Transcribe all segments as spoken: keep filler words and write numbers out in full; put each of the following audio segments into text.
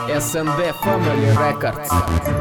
эс эн ди Family Records.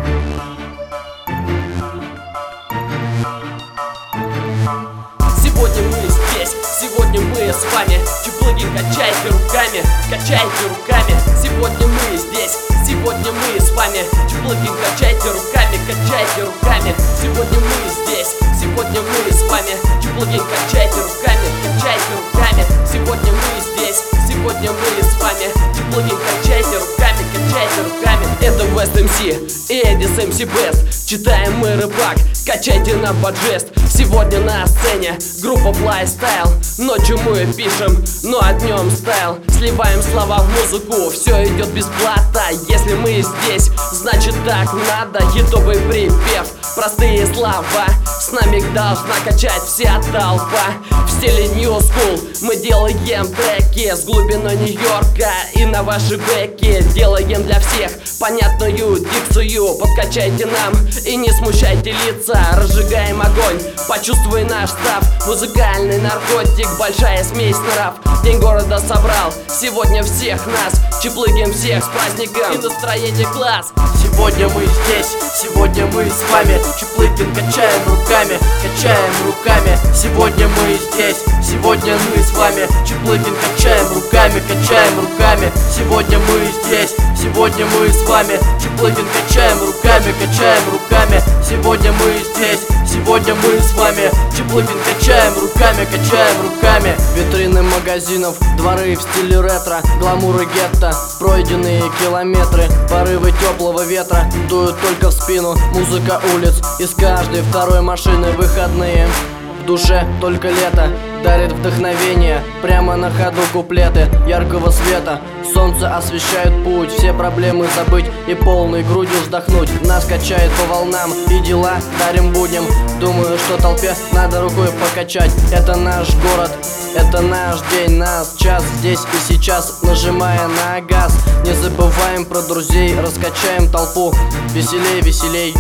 Сегодня мы здесь, сегодня мы с вами. Чуплыги, качайте руками, качайте руками. Сегодня мы здесь, сегодня мы с вами. Чуплыги, качайте руками, качайте руками. Сегодня мы здесь, сегодня мы с вами. Чуплыги, качайте руками, качайте руками. Сегодня мы здесь, сегодня мы с вами. Чуплыги, качайте руками, качайте руками. Это West эм си и Эдис эм си Best. Читаем мы рыбак, качайте нам под жест. Сегодня на сцене группа Fly Style. Ночью мы пишем, но а днем стайл. Сливаем слова в музыку, все идет бесплатно. Если мы здесь, значит так надо. Хитовый припев, простые слова. С нами должна качать вся толпа. В стиле New School мы делаем треки с глубиной Нью-Йорка и на ваши бэки. Делаем для всех понятную дикцию. Подкачайте нам и не смущайте лица. Разжигаем огонь, почувствуй наш став. Музыкальный наркотик, большая смесь нрав. День города собрал сегодня всех нас. Чиплыгим всех с праздником и настроение класс. Сегодня мы здесь, сегодня мы с вами. Чиплыгин, качаем руками, качаем руками. Сегодня мы здесь, сегодня мы с вами. Чиплыгин, качаем руками, качаем руками. Сегодня мы здесь, сегодня мы с вами. Чиплыгин, качаем руками, качаем руками. Сегодня мы здесь, сегодня мы с вами. Чиплыгин, качаем руками, качаем руками. Витрины магазинов, дворы в стиле ретро, гламуры гетто, пройденные километры. Порывы теплого ветра дуют только в спину. Музыка улиц из каждой второй машины. Выходные, в душе только лето дарит вдохновение. Прямо на ходу куплеты яркого света. Солнце освещает путь, все проблемы забыть и полной грудью вздохнуть. Нас качает по волнам и дела дарим будем. Думаю, что толпе надо рукой покачать. Это наш город, это наш день, нас час здесь и сейчас. Нажимая на газ, не забываем про друзей. Раскачаем толпу, веселей, веселей.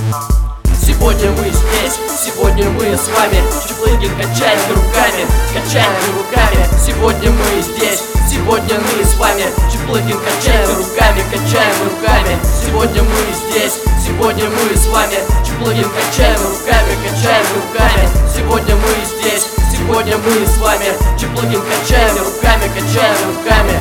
Сегодня мы здесь, сегодня мы с вами. Чиплыги, качайте руками, качайте руками. Сегодня мы здесь, сегодня мы с вами. Чиплыги, качайте руками, качаем руками. Сегодня мы здесь, сегодня мы с вами. Чиплыги, качаем руками, качаем руками. Сегодня мы здесь, сегодня мы с вами. Чиплыги, качаем руками, качаем руками.